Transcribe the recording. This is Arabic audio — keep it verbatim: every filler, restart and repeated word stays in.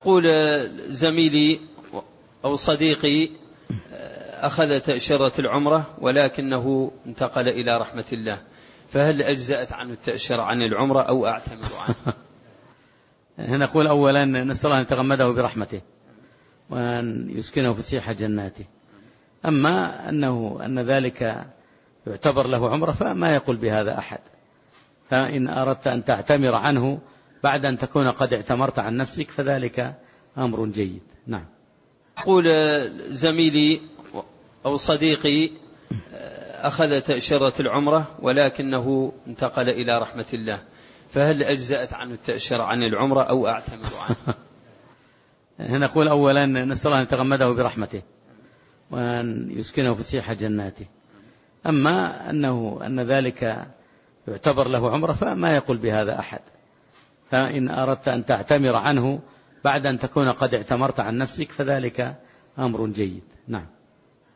يقول زميلي أو صديقي أخذ تأشيرة العمرة ولكنه انتقل إلى رحمة الله، فهل أجزأت عنه التأشيرة عن العمرة أو أعتمر عنه؟ هنا نقول أولا نسأل الله أن يتغمده برحمته وأن يسكنه في سيح جناته. أما أنه أن ذلك يعتبر له عمرة فما يقول بهذا أحد، فإن أردت أن تعتمر عنه بعد أن تكون قد اعتمرت عن نفسك فذلك أمر جيد. نعم. يقول زميلي أو صديقي أخذ تأشيرة العمرة ولكنه انتقل إلى رحمة الله، فهل أجزأت عنه التأشيرة عن العمرة أو أعتمر عنه؟ هنا نقول أولا نسأل الله أن يتغمده برحمته وأن يسكنه في سيح جناته. أما أنه أن ذلك يعتبر له عمرة فما يقول بهذا أحد، فإن أردت أن تعتمر عنه بعد أن تكون قد اعتمرت عن نفسك فذلك أمر جيد. نعم.